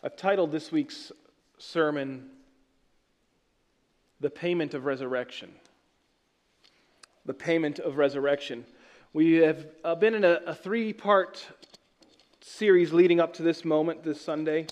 I've titled this week's sermon, The Payment of Resurrection. The Payment of Resurrection. We have been in a three-part series leading up to this moment, this Sunday.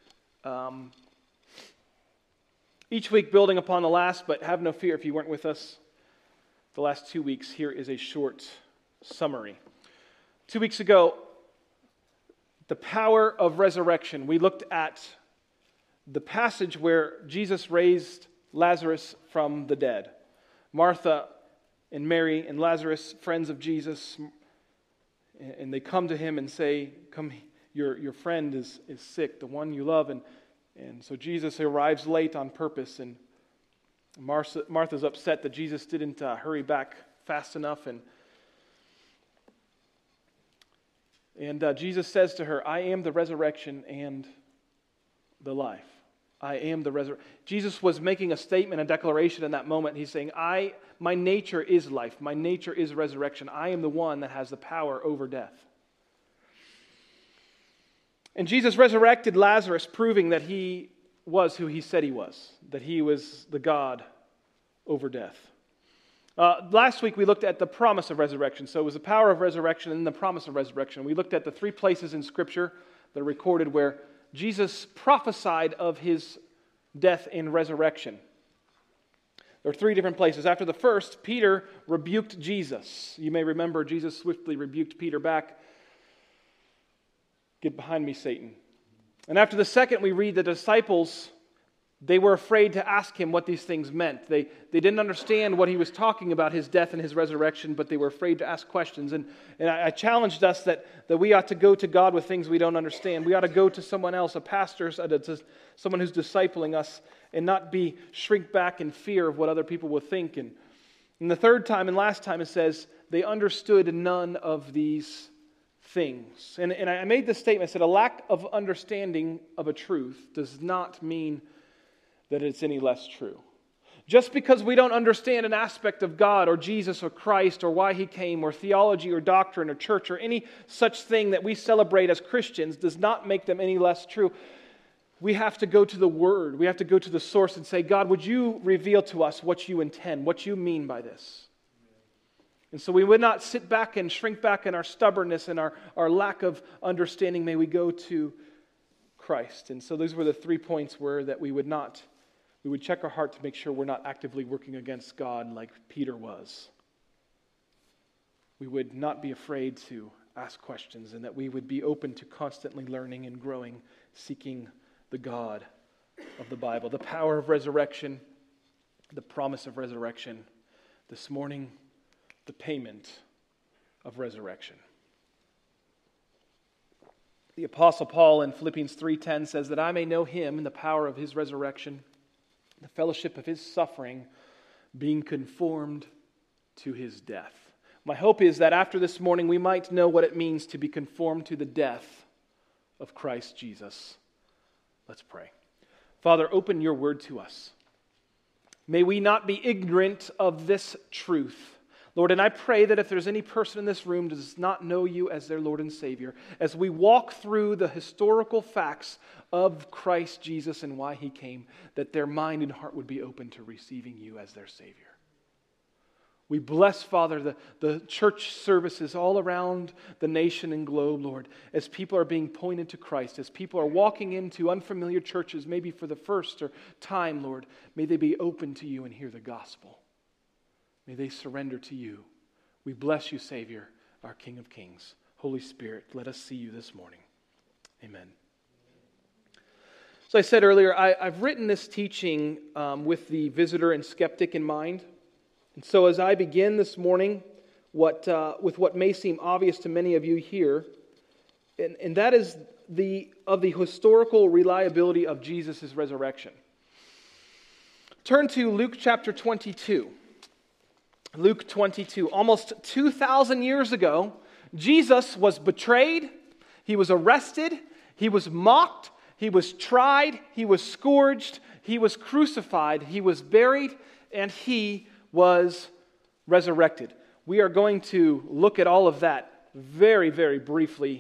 Each week building upon the last, but have no fear if you weren't with us the last 2 weeks. Here is a short summary. 2 weeks ago, the power of resurrection. We looked at the passage where Jesus raised Lazarus from the dead. Martha and Mary and Lazarus, friends of Jesus, and they come to him and say, "Come, your friend is sick, the one you love." And so Jesus arrives late on purpose, and Martha's upset that Jesus didn't hurry back fast enough. And Jesus says to her, "I am the resurrection and the life." I am the resurrection. Jesus was making a statement, a declaration in that moment. He's saying, my nature is life. My nature is resurrection. I am the one that has the power over death. And Jesus resurrected Lazarus, proving that he was who he said he was, that he was the God over death. Last week we looked at the promise of resurrection. So it was the power of resurrection and the promise of resurrection. We looked at the three places in Scripture that are recorded where Jesus prophesied of his death and resurrection. There are three different places. After the first, Peter rebuked Jesus. You may remember Jesus swiftly rebuked Peter back. "Get behind me, Satan." And after the second, we read the disciples, they were afraid to ask him what these things meant. They didn't understand what he was talking about, his death and his resurrection, but they were afraid to ask questions. And I challenged us that we ought to go to God with things we don't understand. We ought to go to someone else, a pastor, someone who's discipling us, and not shrink back in fear of what other people will think. And the third time and last time it says, they understood none of these things. And I made this statement, I said, a lack of understanding of a truth does not mean that it's any less true. Just because we don't understand an aspect of God or Jesus or Christ or why he came or theology or doctrine or church or any such thing that we celebrate as Christians does not make them any less true. We have to go to the Word. We have to go to the source and say, "God, would you reveal to us what you intend, what you mean by this?" And so we would not sit back and shrink back in our stubbornness and our lack of understanding. May we go to Christ. And so those were the 3 points that we would check our heart to make sure we're not actively working against God like Peter was. We would not be afraid to ask questions, and that we would be open to constantly learning and growing, seeking the God of the Bible. The power of resurrection, the promise of resurrection. This morning, the payment of resurrection. The Apostle Paul in Philippians 3:10 says that I may know him in the power of his resurrection, the fellowship of his suffering, being conformed to his death. My hope is that after this morning we might know what it means to be conformed to the death of Christ Jesus. Let's pray. Father, open your word to us. May we not be ignorant of this truth. Lord, and I pray that if there's any person in this room that does not know you as their Lord and Savior, as we walk through the historical facts of Christ Jesus and why he came, that their mind and heart would be open to receiving you as their Savior. We bless, Father, the church services all around the nation and globe, Lord, as people are being pointed to Christ, as people are walking into unfamiliar churches, maybe for the first time, Lord, may they be open to you and hear the gospel. May they surrender to you. We bless you, Savior, our King of Kings. Holy Spirit, let us see you this morning. Amen. So I said earlier, I've written this teaching with the visitor and skeptic in mind. And so as I begin this morning with what may seem obvious to many of you here, and that is the historical reliability of Jesus' resurrection. Turn to Luke chapter 22. Luke 22. Almost 2,000 years ago, Jesus was betrayed, he was arrested, he was mocked, he was tried, he was scourged, he was crucified, he was buried, and he was resurrected. We are going to look at all of that very, very briefly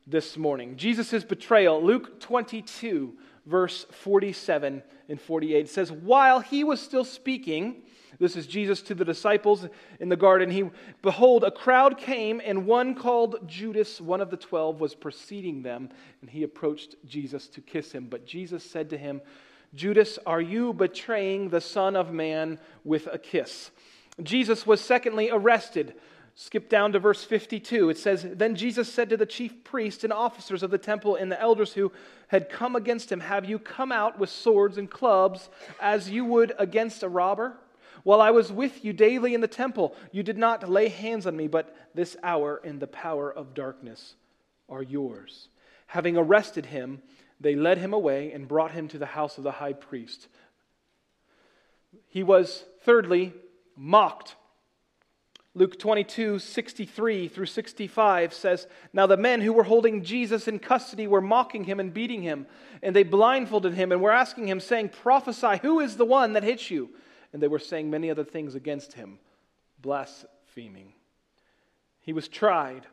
this morning. Jesus' betrayal, Luke 22, verse 47 and 48 says, while he was still speaking, this is Jesus to the disciples in the garden, behold, a crowd came, and one called Judas, one of the 12, was preceding them, and he approached Jesus to kiss him. But Jesus said to him, Judas, are you betraying the Son of Man with a kiss? Jesus was secondly arrested. Skip down to verse 52. It says, then Jesus said to the chief priests and officers of the temple and the elders who had come against him, have you come out with swords and clubs as you would against a robber? While I was with you daily in the temple, you did not lay hands on me, but this hour and the power of darkness are yours. Having arrested him, they led him away and brought him to the house of the high priest. He was, thirdly, mocked. Luke 22, 63 through 65 says, now the men who were holding Jesus in custody were mocking him and beating him, and they blindfolded him and were asking him, saying, prophesy, who is the one that hit you? And they were saying many other things against him, blaspheming. He was tried.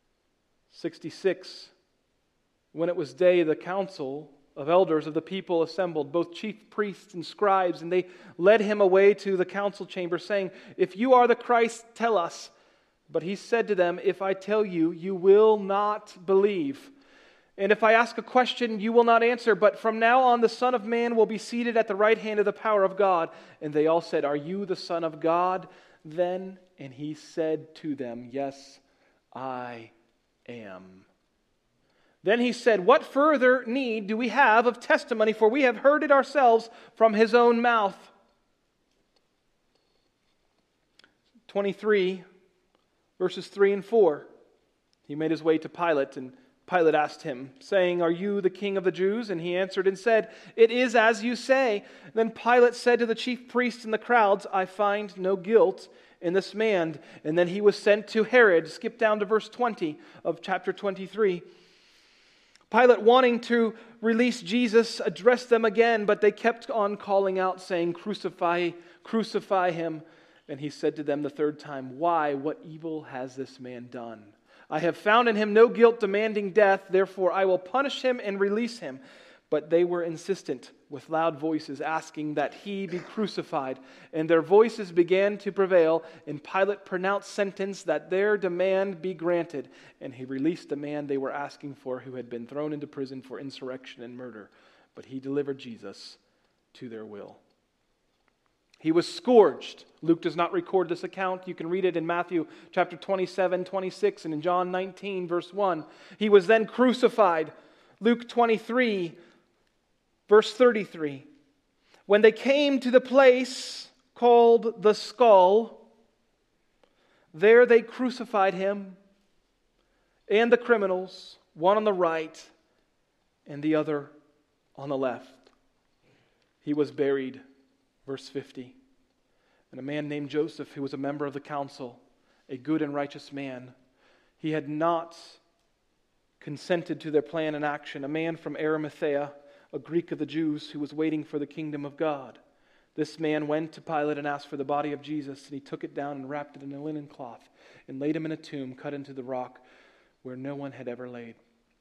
66, when it was day, the council of elders of the people assembled, both chief priests and scribes, and they led him away to the council chamber, saying, if you are the Christ, tell us. But he said to them, if I tell you, you will not believe. And if I ask a question, you will not answer. But from now on, the Son of Man will be seated at the right hand of the power of God. And they all said, are you the Son of God then? And he said to them, yes, I am. Then he said, what further need do we have of testimony? For we have heard it ourselves from his own mouth. 23, verses 3 and 4. He made his way to Pilate, and Pilate asked him, saying, are you the king of the Jews? And he answered and said, it is as you say. Then Pilate said to the chief priests and the crowds, I find no guilt in this man. And then he was sent to Herod. Skip down to verse 20 of chapter 23. Pilate, wanting to release Jesus, addressed them again, but they kept on calling out, saying, crucify, crucify him. And he said to them the third time, why, what evil has this man done? I have found in him no guilt demanding death, therefore I will punish him and release him. But they were insistent with loud voices, asking that he be crucified. And their voices began to prevail, and Pilate pronounced sentence that their demand be granted. And he released the man they were asking for, who had been thrown into prison for insurrection and murder. But he delivered Jesus to their will. He was scourged. Luke does not record this account. You can read it in Matthew chapter 27, 26, and in John 19, verse 1. He was then crucified. Luke 23, verse 33. When they came to the place called the Skull, there they crucified him and the criminals, one on the right and the other on the left. He was buried. Verse 50, and a man named Joseph, who was a member of the council, a good and righteous man, he had not consented to their plan and action, a man from Arimathea, a Greek of the Jews, who was waiting for the kingdom of God. This man went to Pilate and asked for the body of Jesus, and he took it down and wrapped it in a linen cloth and laid him in a tomb cut into the rock where no one had ever laid.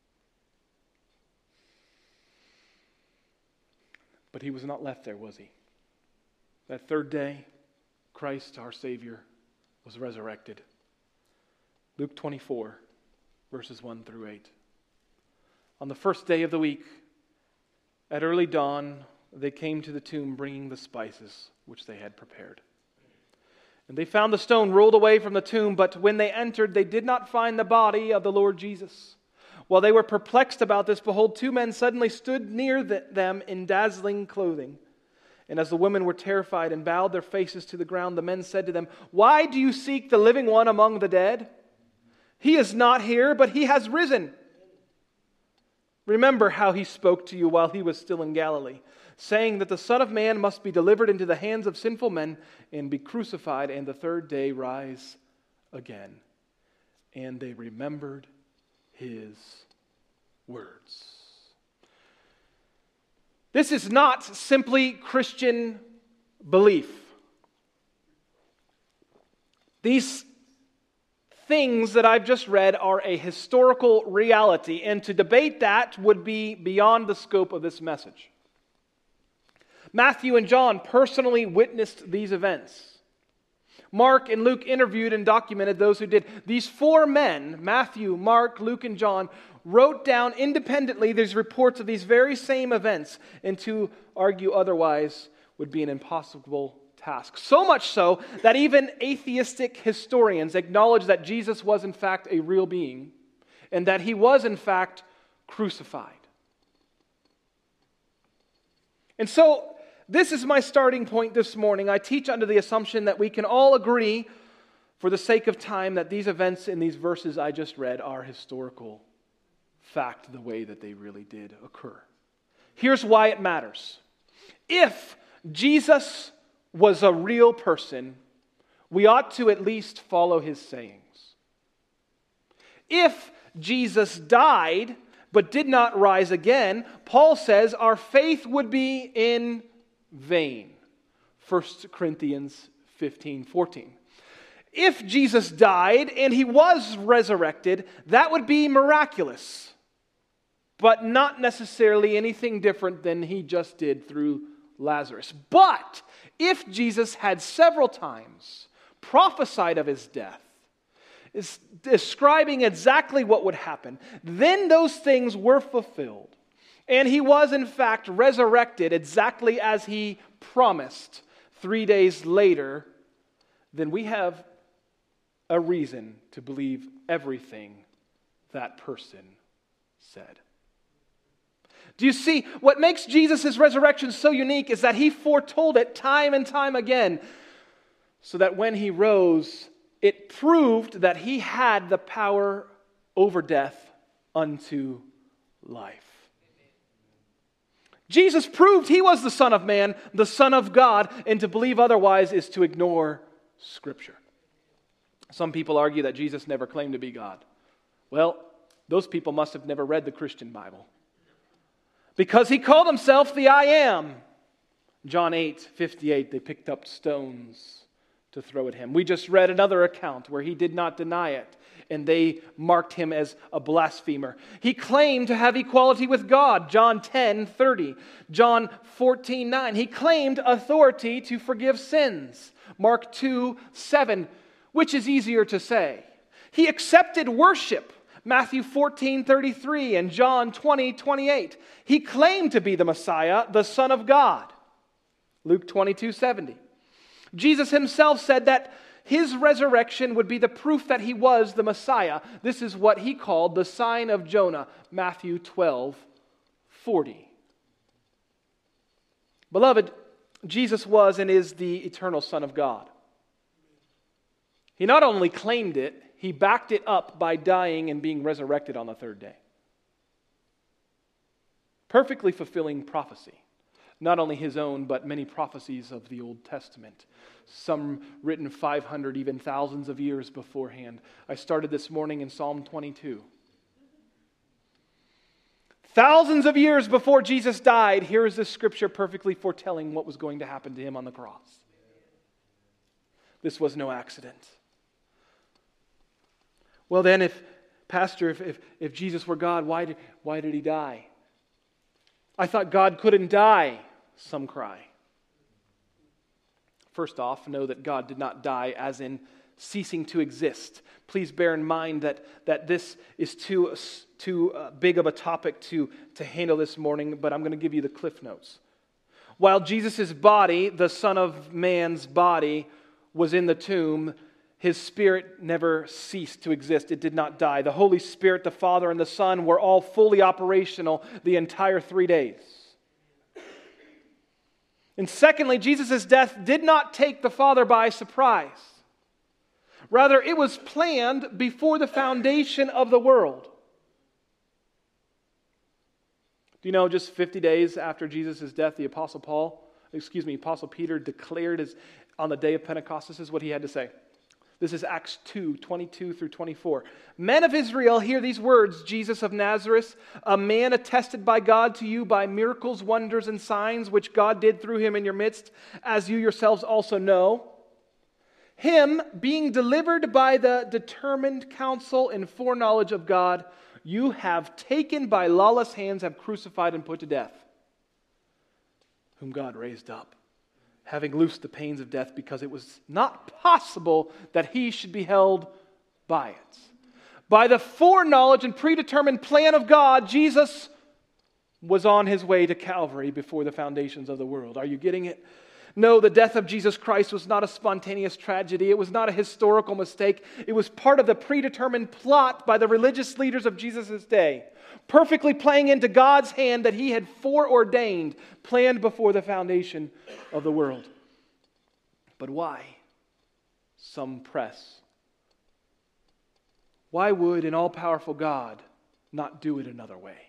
But he was not left there, was he? That third day, Christ, our Savior, was resurrected. Luke 24, verses 1 through 8. On the first day of the week, at early dawn, they came to the tomb bringing the spices which they had prepared. And they found the stone rolled away from the tomb, but when they entered, they did not find the body of the Lord Jesus. While they were perplexed about this, behold, two men suddenly stood near them in dazzling clothing. And as the women were terrified and bowed their faces to the ground, the men said to them, why do you seek the living one among the dead? He is not here, but he has risen. Remember how he spoke to you while he was still in Galilee, saying that the Son of Man must be delivered into the hands of sinful men and be crucified, and the third day rise again. And they remembered his words. This is not simply Christian belief. These things that I've just read are a historical reality, and to debate that would be beyond the scope of this message. Matthew and John personally witnessed these events. Mark and Luke interviewed and documented those who did. These four men, Matthew, Mark, Luke, and John, wrote down independently these reports of these very same events, and to argue otherwise would be an impossible task. So much so that even atheistic historians acknowledge that Jesus was in fact a real being and that he was in fact crucified. And so, this is my starting point this morning. I teach under the assumption that we can all agree, for the sake of time, that these events in these verses I just read are historical fact the way that they really did occur. Here's why it matters. If Jesus was a real person, we ought to at least follow his sayings. If Jesus died but did not rise again, Paul says our faith would be in vain. 1 Corinthians 15:14. If Jesus died and he was resurrected, that would be miraculous, but not necessarily anything different than he just did through Lazarus. But if Jesus had several times prophesied of his death, is describing exactly what would happen, then those things were fulfilled. And he was in fact resurrected exactly as he promised 3 days later, then we have a reason to believe everything that person said. Do you see, what makes Jesus' resurrection so unique is that he foretold it time and time again, so that when he rose, it proved that he had the power over death unto life. Jesus proved he was the Son of Man, the Son of God, and to believe otherwise is to ignore Scripture. Some people argue that Jesus never claimed to be God. Well, those people must have never read the Christian Bible, because he called himself the I Am. John 8:58, they picked up stones to throw at him. We just read another account where he did not deny it, and they marked him as a blasphemer. He claimed to have equality with God, John 10:30. John 14:9. He claimed authority to forgive sins, Mark 2:7. Which is easier to say? He accepted worship, Matthew 14:33 and John 20:28. He claimed to be the Messiah, the Son of God, Luke 22:70. Jesus himself said that his resurrection would be the proof that he was the Messiah. This is what he called the sign of Jonah, Matthew 12:40. Beloved, Jesus was and is the eternal Son of God. He not only claimed it, he backed it up by dying and being resurrected on the third day. Perfectly fulfilling prophecy. Not only his own, but many prophecies of the Old Testament. Some written 500, even thousands of years beforehand. I started this morning in Psalm 22. Thousands of years before Jesus died, here is this scripture perfectly foretelling what was going to happen to him on the cross. This was no accident. Well then, if Jesus were God, why did he die? I thought God couldn't die, some cry. First off, know that God did not die as in ceasing to exist. Please bear in mind that this is too big of a topic to handle this morning, but I'm going to give you the Cliff Notes. While Jesus' body, the Son of Man's body, was in the tomb, his spirit never ceased to exist. It did not die. The Holy Spirit, the Father, and the Son were all fully operational the entire 3 days. And secondly, Jesus' death did not take the Father by surprise. Rather, it was planned before the foundation of the world. Do you know, just 50 days after Jesus' death, the Apostle Peter declared on the day of Pentecost, this is what he had to say. This is Acts 2:22 through 24. Men of Israel, hear these words. Jesus of Nazareth, a man attested by God to you by miracles, wonders, and signs, which God did through him in your midst, as you yourselves also know. Him being delivered by the determined counsel and foreknowledge of God, you have taken by lawless hands, have crucified and put to death, whom God raised up, having loosed the pains of death, because it was not possible that he should be held by it. By the foreknowledge and predetermined plan of God, Jesus was on his way to Calvary before the foundations of the world. Are you getting it? No, the death of Jesus Christ was not a spontaneous tragedy. It was not a historical mistake. It was part of the predetermined plot by the religious leaders of Jesus' day, perfectly playing into God's hand that he had foreordained, planned before the foundation of the world. But why? Some press. Why would an all-powerful God not do it another way?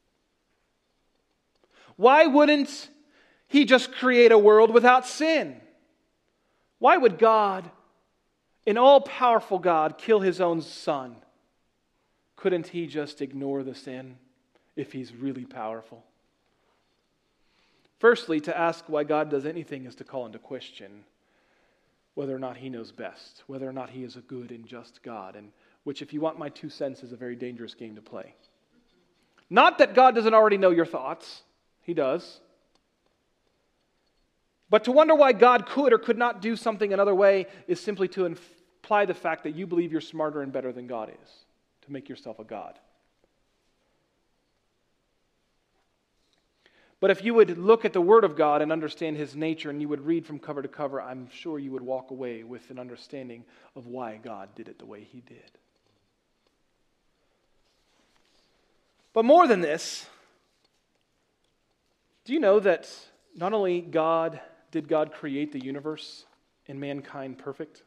Why wouldn't he just create a world without sin? Why would God, an all-powerful God, kill his own son? Couldn't he just ignore the sin if he's really powerful? Firstly, to ask why God does anything is to call into question whether or not he knows best, whether or not he is a good and just God, and which, if you want my 2 cents, is a very dangerous game to play. Not that God doesn't already know your thoughts. He does. But to wonder why God could or could not do something another way is simply to imply the fact that you believe you're smarter and better than God is, to make yourself a God. But if you would look at the Word of God and understand his nature, and you would read from cover to cover, I'm sure you would walk away with an understanding of why God did it the way he did. But more than this, do you know that not only did God create the universe and mankind perfect,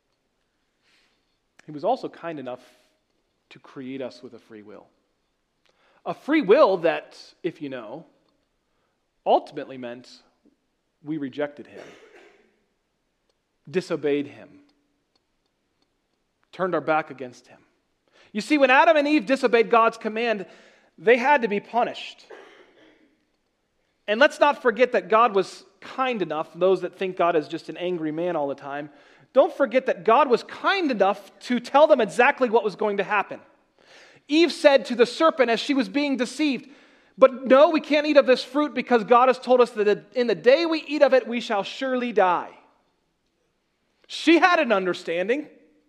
he was also kind enough to create us with a free will. A free will that, if you know, ultimately meant we rejected him, disobeyed him, turned our back against him. You see, when Adam and Eve disobeyed God's command, they had to be punished. And let's not forget that God was kind enough, those that think God is just an angry man all the time, don't forget that God was kind enough to tell them exactly what was going to happen. Eve said to the serpent as she was being deceived, "But no, we can't eat of this fruit because God has told us that in the day we eat of it, we shall surely die." She had an understanding.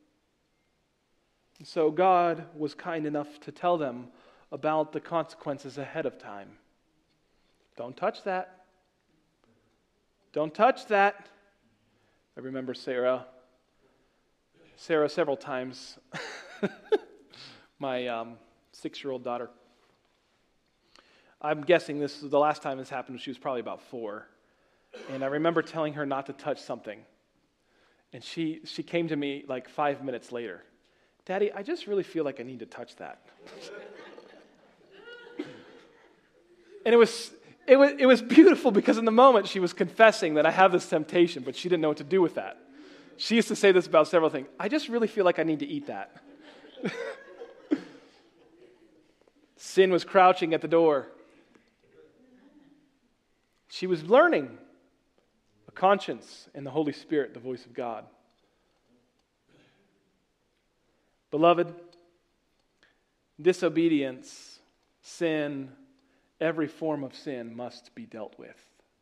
And so God was kind enough to tell them about the consequences ahead of time. Don't touch that. Don't touch that. I remember Sarah several times, my 6-year-old daughter. I'm guessing this is the last time this happened. She was probably about 4. And I remember telling her not to touch something. And she came to me like 5 minutes later. "Daddy, I just really feel like I need to touch that." And it was beautiful because in the moment she was confessing that I have this temptation, but she didn't know what to do with that. She used to say this about several things. "I just really feel like I need to eat that." Sin was crouching at the door. She was learning a conscience and the Holy Spirit, the voice of God. Beloved, disobedience, sin, every form of sin must be dealt with.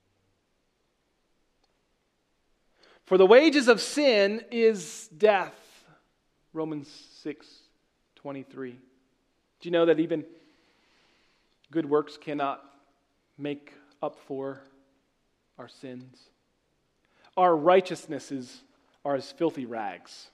For the wages of sin is death. Romans 6:23. Do you know that even good works cannot make up for our sins? Our righteousnesses are as filthy rags.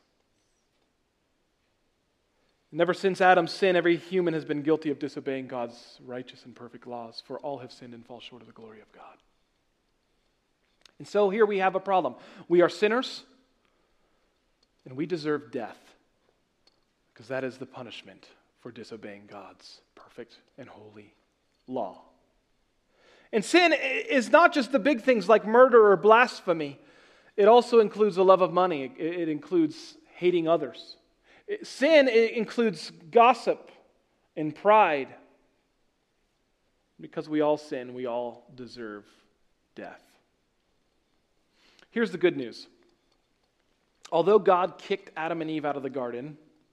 And ever since Adam's sin, every human has been guilty of disobeying God's righteous and perfect laws, for all have sinned and fall short of the glory of God. And so here we have a problem. We are sinners, and we deserve death, because that is the punishment for disobeying God's perfect and holy law. And sin is not just the big things like murder or blasphemy. It also includes the love of money. It includes hating others. Sin includes gossip and pride. Because we all sin, we all deserve death. Here's the good news. Although God kicked Adam and Eve out of the garden,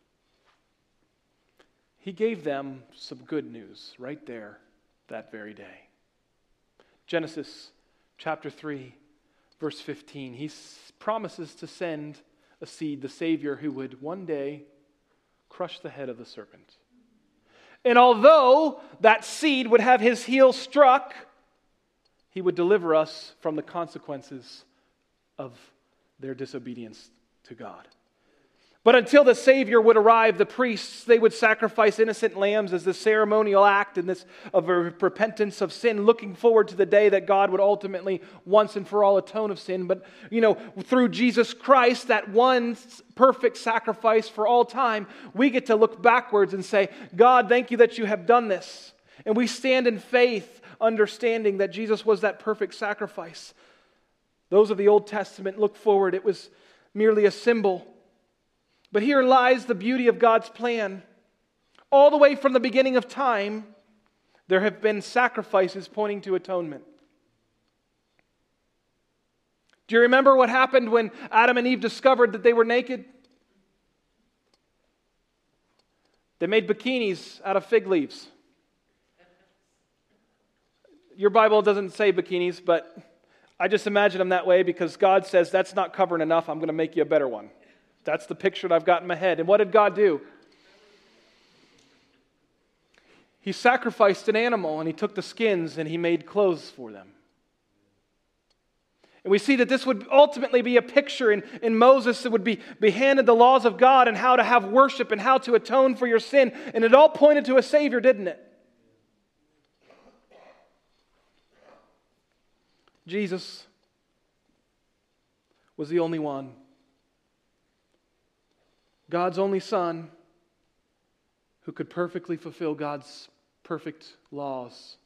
He gave them some good news right there that very day. Genesis chapter 3, verse 15. He promises to send a seed, the Savior, who would one day crush the head of the serpent. And although that seed would have his heel struck, he would deliver us from the consequences of their disobedience to God. But until the Savior would arrive, the priests, they would sacrifice innocent lambs as the ceremonial act in this of a repentance of sin, looking forward to the day that God would ultimately once and for all atone of sin. But, through Jesus Christ, that one perfect sacrifice for all time, we get to look backwards and say, God, thank you that you have done this. And we stand in faith, understanding that Jesus was that perfect sacrifice. Those of the Old Testament look forward. It was merely a symbol. But here lies the beauty of God's plan. All the way from the beginning of time, there have been sacrifices pointing to atonement. Do you remember what happened when Adam and Eve discovered that they were naked? They made bikinis out of fig leaves. Your Bible doesn't say bikinis, but I just imagine them that way because God says, that's not covering enough, I'm going to make you a better one. That's the picture that I've got in my head. And what did God do? He sacrificed an animal and He took the skins and He made clothes for them. And we see that this would ultimately be a picture in Moses that would be handed the laws of God and how to have worship and how to atone for your sin. And it all pointed to a Savior, didn't it? Jesus was the only one. God's only Son who could perfectly fulfill God's perfect laws.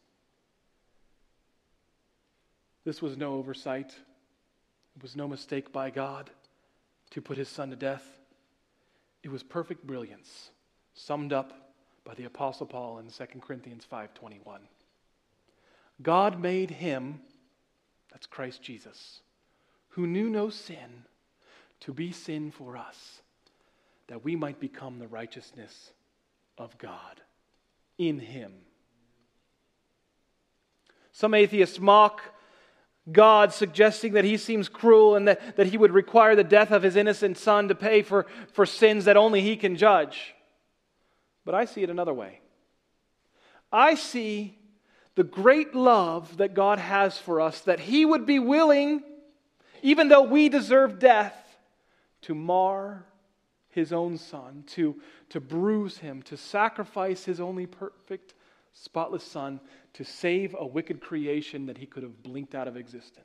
This was no oversight. It was no mistake by God to put His Son to death. It was perfect brilliance, summed up by the Apostle Paul in 2 Corinthians 5:21. God made Him, that's Christ Jesus, who knew no sin, to be sin for us, that we might become the righteousness of God in Him. Some atheists mock God, suggesting that He seems cruel and that He would require the death of His innocent Son to pay for sins that only He can judge. But I see it another way. I see the great love that God has for us, that He would be willing, even though we deserve death, to mar His own Son, to bruise Him, to sacrifice His only perfect, spotless Son, to save a wicked creation that He could have blinked out of existence.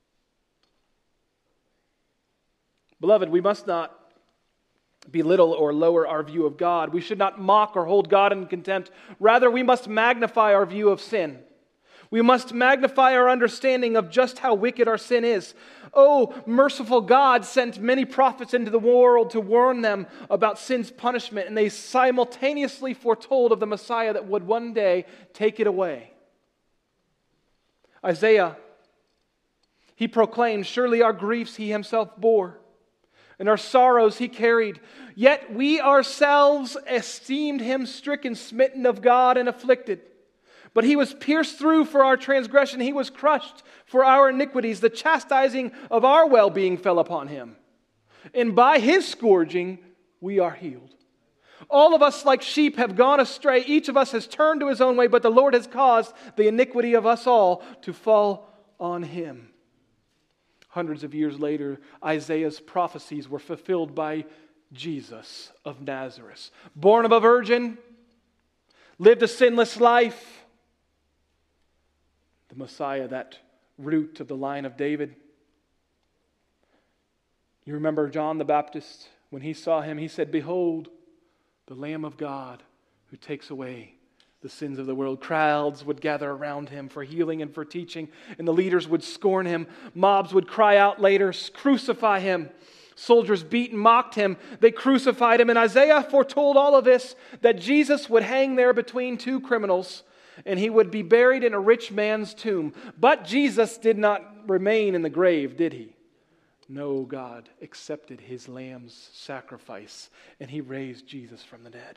Beloved, we must not belittle or lower our view of God. We should not mock or hold God in contempt. Rather, we must magnify our view of sin. We must magnify our understanding of just how wicked our sin is. Oh, merciful God sent many prophets into the world to warn them about sin's punishment, and they simultaneously foretold of the Messiah that would one day take it away. Isaiah, he proclaimed, "Surely our griefs He Himself bore, and our sorrows He carried. Yet we ourselves esteemed Him stricken, smitten of God, and afflicted. But He was pierced through for our transgression. He was crushed for our iniquities. The chastising of our well-being fell upon Him. And by His scourging we are healed. All of us like sheep have gone astray. Each of us has turned to his own way, but the Lord has caused the iniquity of us all to fall on Him." Hundreds of years later, Isaiah's prophecies were fulfilled by Jesus of Nazareth. Born of a virgin, lived a sinless life, the Messiah, that root of the line of David. You remember John the Baptist, when he saw Him, he said, "Behold, the Lamb of God who takes away the sins of the world." Crowds would gather around Him for healing and for teaching, and the leaders would scorn Him. Mobs would cry out later, "Crucify Him." Soldiers beat and mocked Him. They crucified Him. And Isaiah foretold all of this, that Jesus would hang there between two criminals, and He would be buried in a rich man's tomb. But Jesus did not remain in the grave, did He? No, God accepted his lamb's sacrifice, and he raised Jesus from the dead.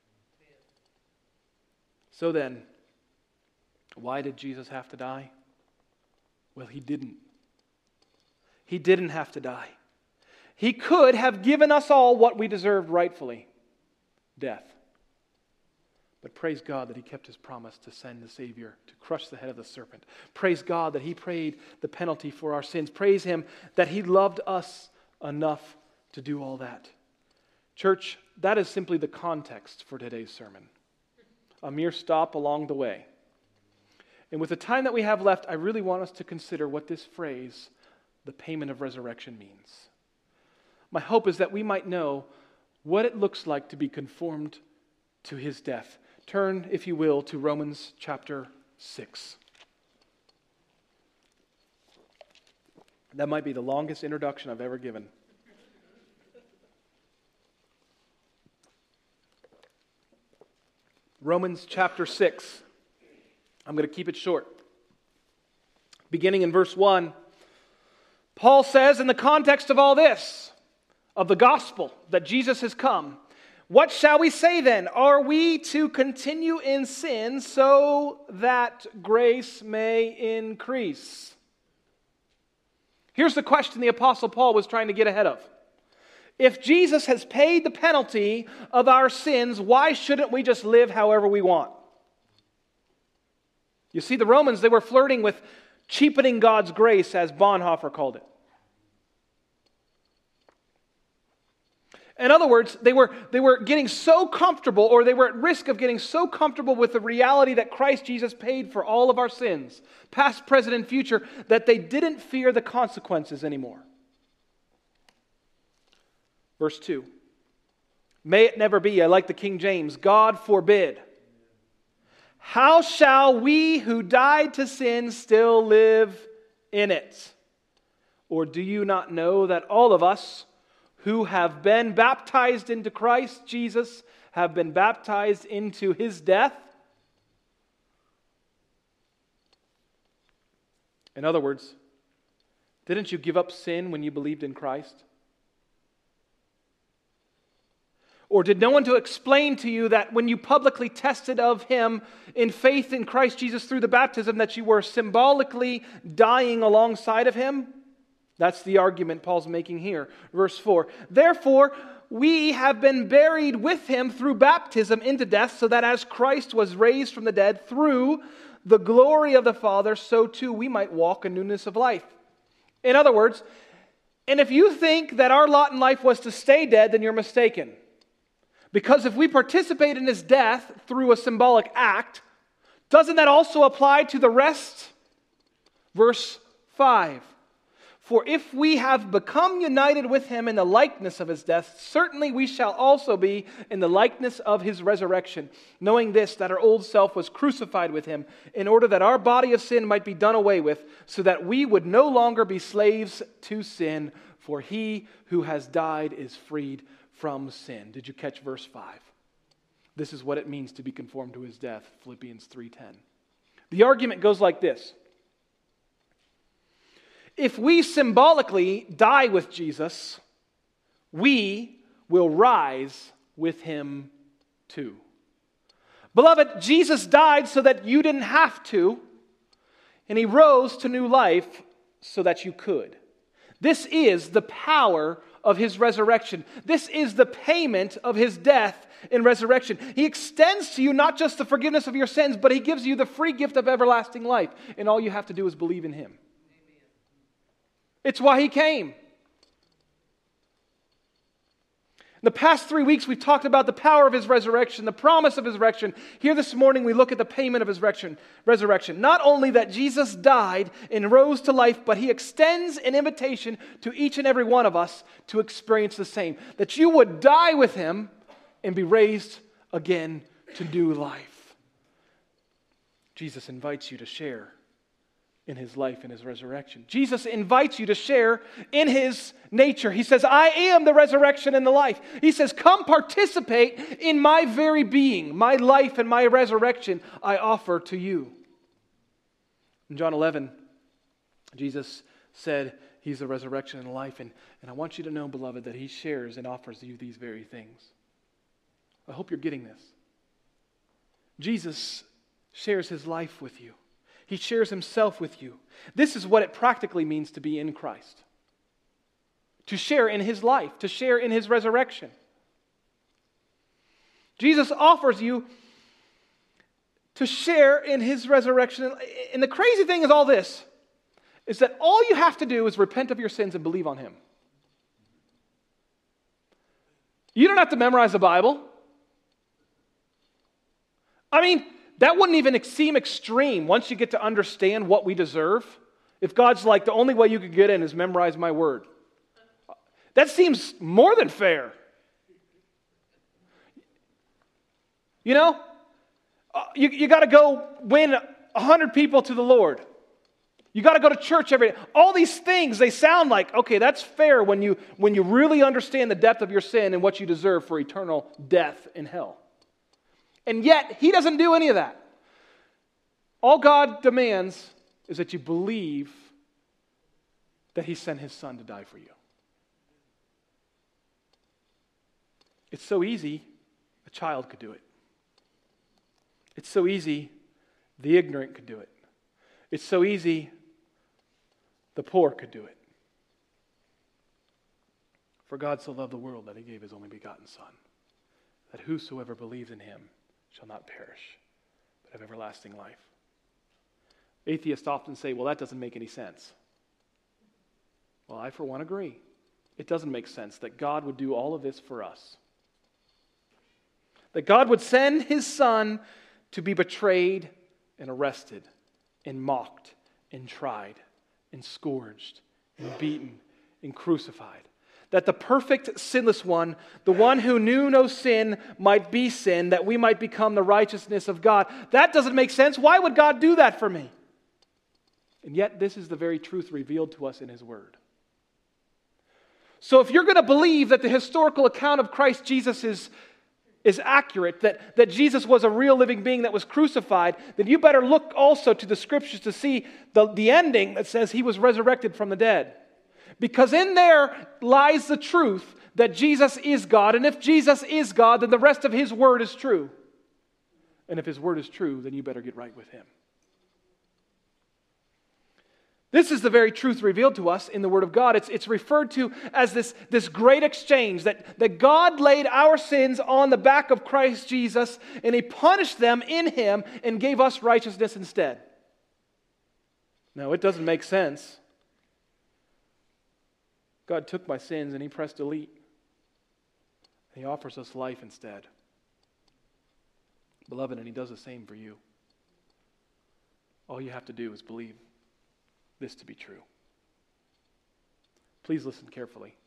So then, why did Jesus have to die? Well, he didn't. He didn't have to die. He could have given us all what we deserved rightfully, death. But praise God that he kept his promise to send the Savior to crush the head of the serpent. Praise God that he paid the penalty for our sins. Praise him that he loved us enough to do all that. Church, that is simply the context for today's sermon. A mere stop along the way. And with the time that we have left, I really want us to consider what this phrase, the payment of resurrection, means. My hope is that we might know what it looks like to be conformed to his death. Turn, if you will, to Romans chapter 6. That might be the longest introduction I've ever given. Romans chapter 6. I'm going to keep it short. Beginning in verse 1, Paul says, in the context of all this, of the gospel, that Jesus has come, what shall we say then? Are we to continue in sin so that grace may increase? Here's the question the Apostle Paul was trying to get ahead of. If Jesus has paid the penalty of our sins, why shouldn't we just live however we want? You see, the Romans, they were flirting with cheapening God's grace, as Bonhoeffer called it. In other words, they were getting so comfortable, or they were at risk of getting so comfortable with the reality that Christ Jesus paid for all of our sins, past, present, and future, that they didn't fear the consequences anymore. Verse 2. May it never be, I like the King James, God forbid. How shall we who died to sin still live in it? Or do you not know that all of us who have been baptized into Christ Jesus have been baptized into his death? In other words, didn't you give up sin when you believed in Christ? Or did no one to explain to you that when you publicly tested of him in faith in Christ Jesus through the baptism, that you were symbolically dying alongside of him? That's the argument Paul's making here. Verse 4. Therefore, we have been buried with him through baptism into death, so that as Christ was raised from the dead through the glory of the Father, so too we might walk in newness of life. In other words, and if you think that our lot in life was to stay dead, then you're mistaken. Because if we participate in his death through a symbolic act, doesn't that also apply to the rest? Verse 5. For if we have become united with him in the likeness of his death, certainly we shall also be in the likeness of his resurrection, knowing this, that our old self was crucified with him, in order that our body of sin might be done away with, so that we would no longer be slaves to sin, for he who has died is freed from sin. Did you catch verse 5? This is what it means to be conformed to his death, Philippians 3:10. The argument goes like this. If we symbolically die with Jesus, we will rise with him too. Beloved, Jesus died so that you didn't have to, and he rose to new life so that you could. This is the power of his resurrection. This is the payment of his death and resurrection. He extends to you not just the forgiveness of your sins, but he gives you the free gift of everlasting life, and all you have to do is believe in him. It's why he came. In the past 3 weeks, we've talked about the power of his resurrection, the promise of his resurrection. Here this morning, we look at the payment of his resurrection. Not only that Jesus died and rose to life, but he extends an invitation to each and every one of us to experience the same. That you would die with him and be raised again to new life. Jesus invites you to share in his life and his resurrection. Jesus invites you to share in his nature. He says, I am the resurrection and the life. He says, come participate in my very being, my life and my resurrection I offer to you. In John 11, Jesus said He's the resurrection and life. And I want you to know, beloved, that He shares and offers you these very things. I hope you're getting this. Jesus shares His life with you. He shares Himself with you. This is what it practically means to be in Christ. To share in His life, to share in His resurrection. Jesus offers you to share in His resurrection. And the crazy thing is all this, is that all you have to do is repent of your sins and believe on Him. You don't have to memorize the Bible. I mean, that wouldn't even seem extreme once you get to understand what we deserve. If God's like, the only way you could get in is memorize my word. That seems more than fair. You know, you got to go win 100 people to the Lord. You got to go to church every day. All these things, they sound like, okay, that's fair when you really understand the depth of your sin and what you deserve for eternal death in hell. And yet, He doesn't do any of that. All God demands is that you believe that He sent His Son to die for you. It's so easy, a child could do it. It's so easy, the ignorant could do it. It's so easy, the poor could do it. For God so loved the world that He gave His only begotten Son, that whosoever believes in Him shall not perish, but have everlasting life. Atheists often say, well, that doesn't make any sense. Well, I for one agree. It doesn't make sense that God would do all of this for us. That God would send His Son to be betrayed and arrested and mocked and tried and scourged and beaten and crucified. That the perfect sinless one, the one who knew no sin, might be sin, that we might become the righteousness of God. That doesn't make sense. Why would God do that for me? And yet this is the very truth revealed to us in His Word. So if you're going to believe that the historical account of Christ Jesus is accurate, that Jesus was a real living being that was crucified, then you better look also to the Scriptures to see the ending that says He was resurrected from the dead. Because in there lies the truth that Jesus is God. And if Jesus is God, then the rest of His Word is true. And if His Word is true, then you better get right with Him. This is the very truth revealed to us in the Word of God. It's referred to as this great exchange, that God laid our sins on the back of Christ Jesus, and He punished them in Him and gave us righteousness instead. Now, it doesn't make sense. God took my sins and He pressed delete. He offers us life instead. Beloved, and He does the same for you. All you have to do is believe this to be true. Please listen carefully.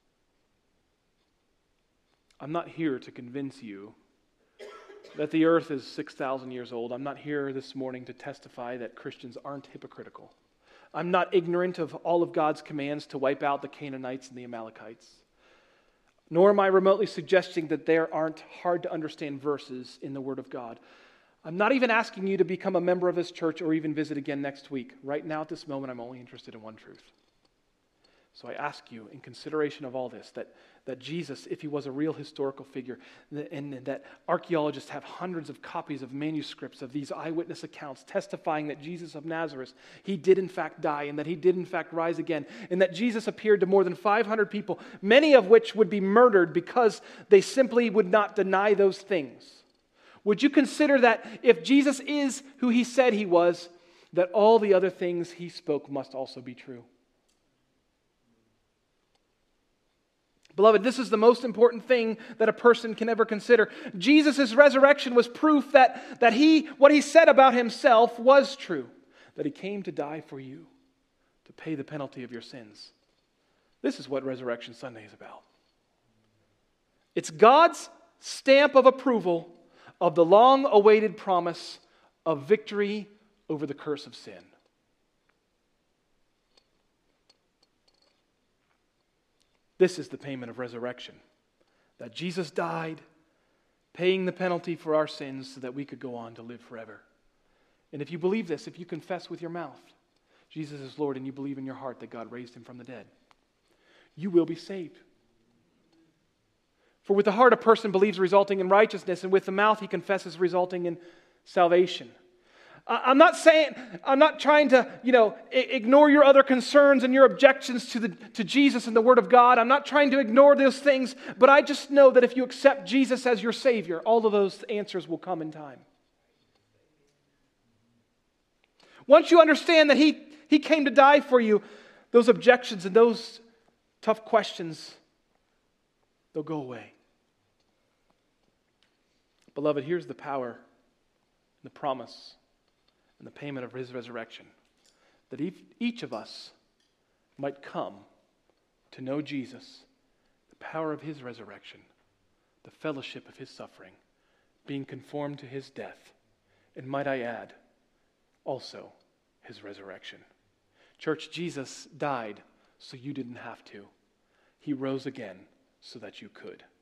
I'm not here to convince you that the earth is 6,000 years old. I'm not here this morning to testify that Christians aren't hypocritical. I'm not ignorant of all of God's commands to wipe out the Canaanites and the Amalekites. Nor am I remotely suggesting that there aren't hard to understand verses in the Word of God. I'm not even asking you to become a member of this church or even visit again next week. Right now at this moment, I'm only interested in one truth. So I ask you, in consideration of all this, that Jesus, if He was a real historical figure, and that archaeologists have hundreds of copies of manuscripts of these eyewitness accounts testifying that Jesus of Nazareth, He did in fact die, and that He did in fact rise again, and that Jesus appeared to more than 500 people, many of which would be murdered because they simply would not deny those things. Would you consider that if Jesus is who He said He was, that all the other things He spoke must also be true? Beloved, this is the most important thing that a person can ever consider. Jesus' resurrection was proof that what He said about Himself was true. That He came to die for you, to pay the penalty of your sins. This is what Resurrection Sunday is about. It's God's stamp of approval of the long-awaited promise of victory over the curse of sin. This is the payment of resurrection. That Jesus died, paying the penalty for our sins so that we could go on to live forever. And if you believe this, if you confess with your mouth, Jesus is Lord and you believe in your heart that God raised him from the dead, you will be saved. For with the heart a person believes, resulting in righteousness, and with the mouth he confesses, resulting in salvation. I'm not trying to, ignore your other concerns and your objections to Jesus and the Word of God. I'm not trying to ignore those things, but I just know that if you accept Jesus as your Savior, all of those answers will come in time. Once you understand that He came to die for you, those objections and those tough questions, they'll go away. Beloved, here's the power and the promise and the payment of His resurrection, that each of us might come to know Jesus, the power of His resurrection, the fellowship of His suffering, being conformed to His death, and might I add, also His resurrection. Church, Jesus died so you didn't have to. He rose again so that you could.